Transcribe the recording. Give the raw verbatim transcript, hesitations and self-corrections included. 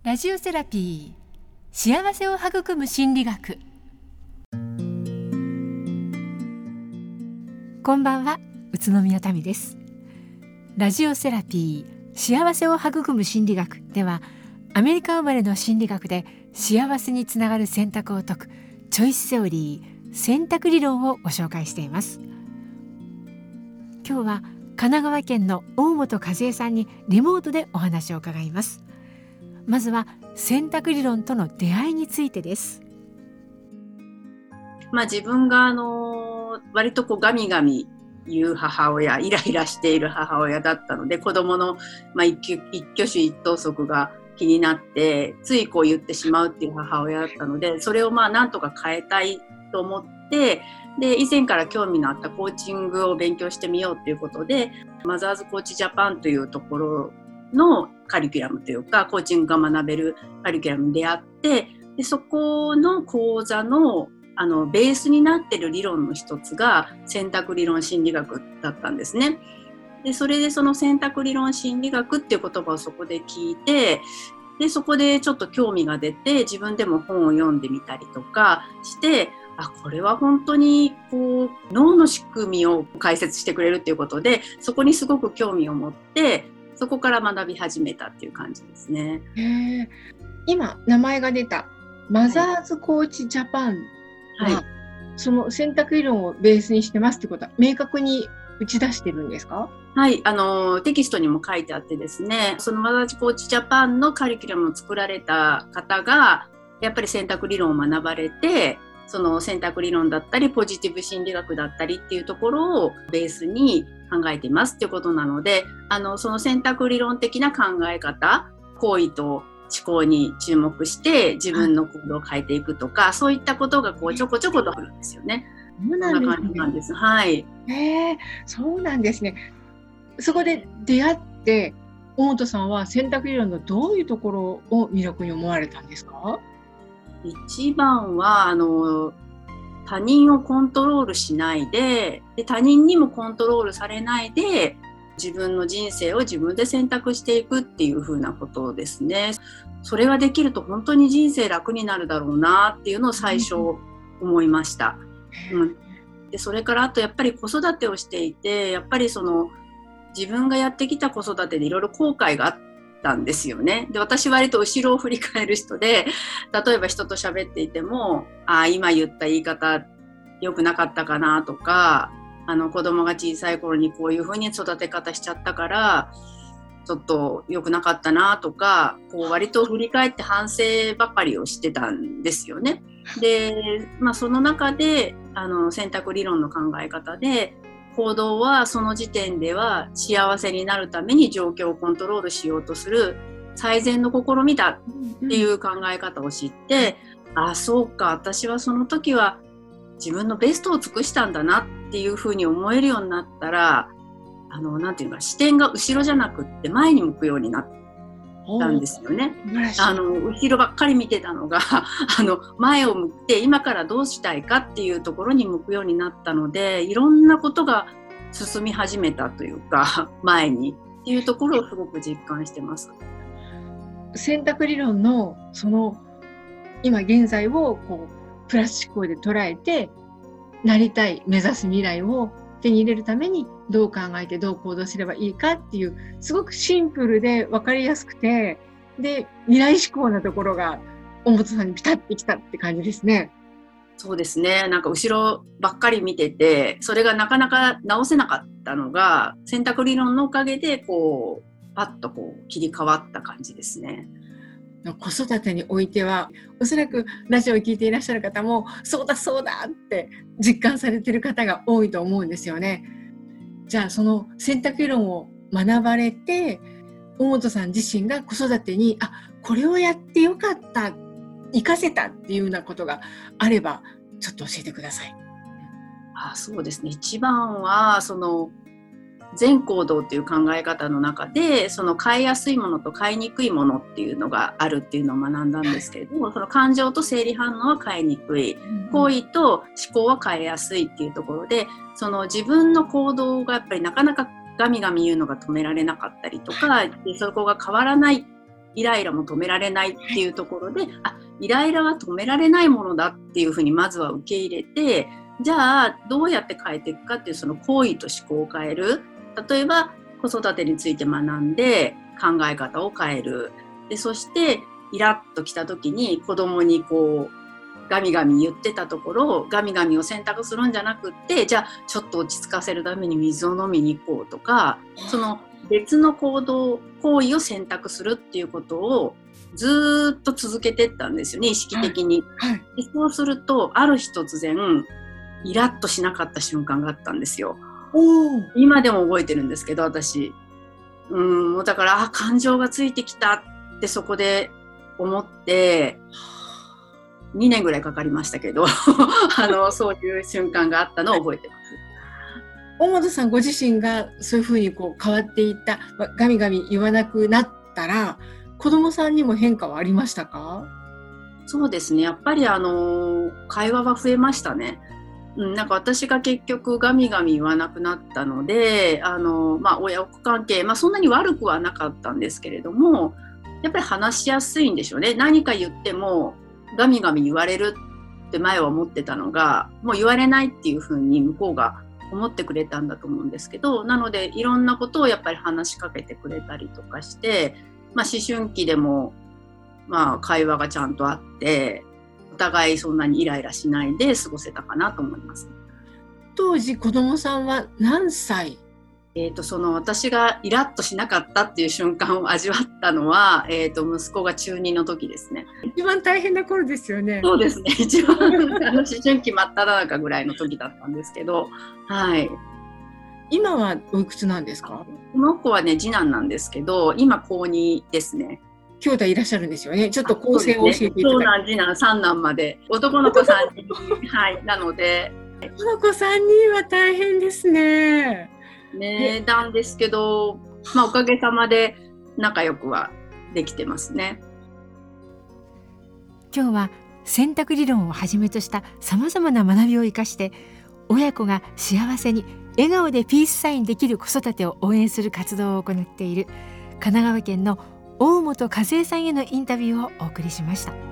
ラジオセラピー、幸せを育む心理学。こんばんは、宇都宮民です。ラジオセラピー、幸せを育む心理学では、アメリカ生まれの心理学で幸せにつながる選択を解くチョイスセオリー、選択理論をご紹介しています。今日は神奈川県の大本和恵さんにリモートでお話を伺います。まずは選択理論との出会いについてです。 まあ、自分があの割とこうガミガミ言う母親、イライラしている母親だったので、子供の、まあ、一挙、一挙手一投足が気になってついこう言ってしまうっていう母親だったので、それをまあなんとか変えたいと思って、で以前から興味のあったコーチングを勉強してみようということで、マザーズコーチジャパンというところのカリキュラムというか、コーチングが学べるカリキュラムに出会って、でそこの講座のあのベースになっている理論の一つが選択理論心理学だったんですね。でそれでその選択理論心理学っていう言葉をそこで聞いて、でそこでちょっと興味が出て、自分でも本を読んでみたりとかして、あ、これは本当にこう脳の仕組みを解説してくれるっていうことで、そこにすごく興味を持って、そこから学び始めたっていう感じですね。 へー、今名前が出たマザーズコーチジャパンは、はい、その選択理論をベースにしてますってことは明確に打ち出してるんですか？ はい、あのテキストにも書いてあってですね、そのマザーズコーチジャパンのカリキュラムを作られた方がやっぱり選択理論を学ばれて、その選択理論だったりポジティブ心理学だったりっていうところをベースに考えていますっていうことなので、あのその選択理論的な考え方、行為と思考に注目して自分の行動を変えていくとか、そういったことがこうちょこちょことあるんですよね。 そうなんですね。 そんな感じなんです。はい。 へー、そうなんですね。そこで出会って大本さんは選択理論のどういうところを魅力に思われたんですか？ 一番はあの他人をコントロールしないで、で他人にもコントロールされないで、自分の人生を自分で選択していくっていう風なことですね。それができると本当に人生楽になるだろうなっていうのを最初思いました。うん、でそれからあとやっぱり子育てをしていて、やっぱりその自分がやってきた子育てでいろいろ後悔があったんですよね。で私割と後ろを振り返る人で、例えば人と喋っていても、あ、今言った言い方良くなかったかなとか、あの子供が小さい頃にこういう風に育て方しちゃったからちょっと良くなかったなとか、こう割と振り返って反省ばかりをしてたんですよね。で、まあ、その中であの選択理論の考え方で、行動はその時点では幸せになるために状況をコントロールしようとする最善の試みだっていう考え方を知って、うん、あ、そうか、私はその時は自分のベストを尽くしたんだなっていうふうに思えるようになったら、あのなんていうか、視点が後ろじゃなくって前に向くようになったんですよね。あの後ろばっかり見てたのがあの前を向いて今からどうしたいかっていうところに向くようになったので、いろんなことが進み始めたというか、前にっていうところをすごく実感してます。 選択理論のその今現在をこうプラス思考で捉えて、なりたい目指す未来を手に入れるためにどう考えてどう行動すればいいかっていう、すごくシンプルで分かりやすくて、で未来志向なところが大本さんにピタッてきたって感じですね。 そうですね。なんか後ろばっかり見てて、それがなかなか直せなかったのが選択理論のおかげでこうパッとこう切り替わった感じですね。 子育てにおいてはおそらくラジオを聞いていらっしゃる方もそうだそうだって実感されている方が多いと思うんですよね。じゃあその選択理論を学ばれて、大本さん自身が子育てにあこれをやってよかった、活かせたっていうようなことがあればちょっと教えてください。 あ、そうですね。一番はその全行動っていう考え方の中で、その買いやすいものと買いにくいものっていうのがあるっていうのを学んだんですけれども、その感情と生理反応は買いにくい、行為と思考は変えやすいっていうところで、その自分の行動がやっぱりなかなかガミガミ言うのが止められなかったりとか、でそこが変わらないっイライラも止められないっていうところで、あ、イライラは止められないものだっていうふうにまずは受け入れて、じゃあどうやって変えていくかっていうその行為と思考を変える。例えば子育てについて学んで考え方を変える。で、そしてイラッときた時に子供にこうガミガミ言ってたところ、ガミガミを選択するんじゃなくって、じゃあちょっと落ち着かせるために水を飲みに行こうとか、その別の行動、行為を選択するっていうことをずーっと続けていったんですよね、意識的に。 はいはい、 でそうすると、ある日突然、イラッとしなかった瞬間があったんですよ。 お今でも覚えてるんですけど、私。うん、だから、あ、感情がついてきたってそこで思って、にねんぐらいかかりましたけど、あの、そういう瞬間があったのを覚えてます。 大本さんご自身がそういうふうにこう変わっていった、ガミガミ言わなくなったら、子供さんにも変化はありましたか？ そうですね。やっぱりあの、会話は増えましたね。うん、なんか私が結局ガミガミ言わなくなったので、あの、まあ親子関係、まあそんなに悪くはなかったんですけれども、やっぱり話しやすいんでしょうね。何か言ってもガミガミ言われるって前は思ってたのが、もう言われないっていうふうに向こうが思ってくれたんだと思うんですけど、なのでいろんなことをやっぱり話しかけてくれたりとかして、まあ思春期でもまあ会話がちゃんとあって、お互いそんなにイライラしないで過ごせたかなと思います。 当時子供さんは何歳？ えーと、その私がイラッとしなかったっていう瞬間を味わったのは、えーと、息子が中にの時ですね。 一番大変な頃ですよね。 そうですね。一番あの思春期真っ只中ぐらいの時だったんですけど、はい。 今はおいくつなんですか？ この子はね、次男なんですけど、今高にですね。 兄弟いらっしゃるんですよね。ちょっと構成を教えていただきます。 長男、次男、三男まで、男の子さんにん、はい、なので。 男の子さんにんは大変ですね。 ね、なんですけど、まあおかげさまで仲良くはできてますね。 今日は選択理論をはじめとしたさまざまな学びを生かして、親子が幸せに笑顔でピースサインできる子育てを応援する活動を行っている神奈川県の大本和恵さんへのインタビューをお送りしました。